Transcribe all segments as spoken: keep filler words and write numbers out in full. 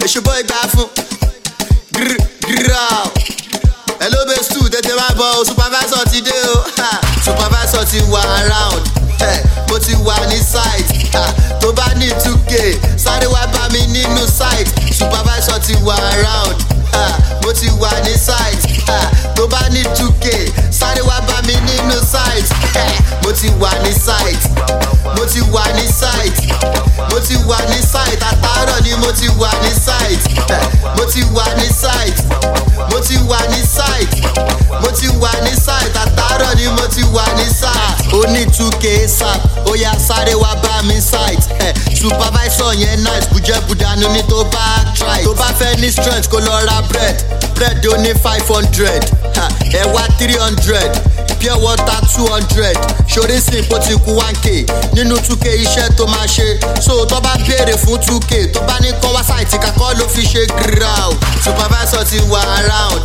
èṣù bọ́ ìgbà fún gírgírà. Hello base two tètè máa bọ̀ o, supervisor ti dé o. Supervisor ti wà around, mo ti wà ní site. Tó bá ní two k sáré wá bá mi nínú site. Supervisor ti wà around, mo ti wà ní site. Tó bá ní two k sáré wá bá mi nínú site. Mo ti wà ní site, mo ti wà ní site, mo ti wà ní site. Àtàárọ̀ ni mo ti wà ní site. Mo ti wà ní site, mo ti wà ní site, mo ti wà ní site. Àtàárọ̀ ni mo ti wà ní site. Ó ní two k sap, ó yá sáré wá bá mi site. Supervisor yẹn nice, bùjẹ́bùdánù ní tó bá try. Tó bá fẹ́ ní strength kó lọ ra bread, bread ó ní five hundred, ẹ̀wà three hundred, pure water two hundred. Ṣorí sí ipò ti kú one k nínú two k iṣẹ́ tó máa ṣe. So tó bá béèrè fún two k, tó bá ní kọ́ wá site kakọ́ ló fi ṣe gírà o. Supervisor ti wà around,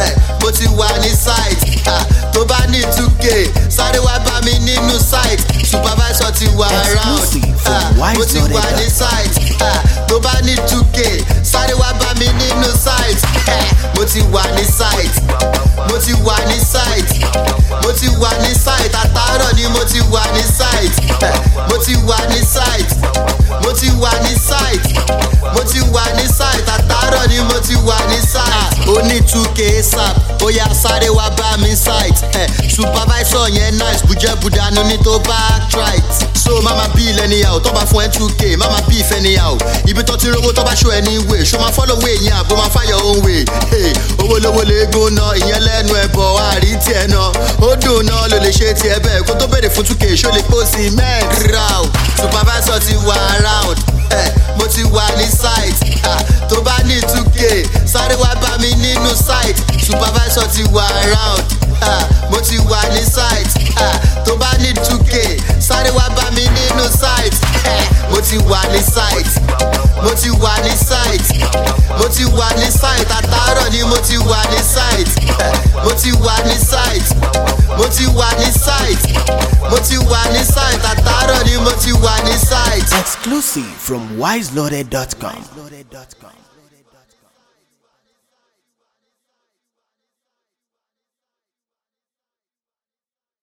mo ti wà ní site. Tó bá ní two k sáré wá bá mi nínú site. Supervisor ti wà around, mo ti wà ní site. Tó bá ní two k sáré wá bá mi nínú site. Mo ti wà ní site, mo ti wà ní site, mo ti wà ní site. Àtàárọ̀ ni mo ti wà ní site. Mo ti wà ní site, mo ti wà ní site, mo ti wà ní site. Àtàárọ̀ ni mo ti wà ní site. Ó ní two k sap, ó yá sáré wá bá mi site. Supervisor yẹn nice, bùjẹ́bùdánù ní tó bá try. So mama bí ilẹ̀ níyàwó tó bá fún ẹ two k, mama bí ìfẹ́ níyàwó. Ibi tó ti rówó tó bá show any way, ṣó máa follow way yẹn àbó máa find your own way. Owó lówó lè gún náà, ìyẹn lẹ́nu ẹ̀ bọ̀ àrí tiẹ̀ náà. Ó dùn náà ló lè ṣe tiẹ̀ bẹ́ẹ̀, kó tó béèrè fún two k ṣó lè kó sí mẹ́ẹ̀ẹ́dì. Supervisor ti wà around, mo ti wà ní site. Tó bá ní two k sáré wá bá mi nínú site. Supervisor ti wà around, mo ti wà ní site. Tó bá ní two k sáré wá bá mi nínú site. Mo ti wà ní site, mo ti wà ní site, mo ti wà ní site. Àtàárọ̀ ni mo ti wà ní site. Mo ti wà ní site, mo ti wà ní site, mo ti wà ní site. Àtàárọ̀ ni mo ti wà ní site. Exclusive from wise loaded dot com.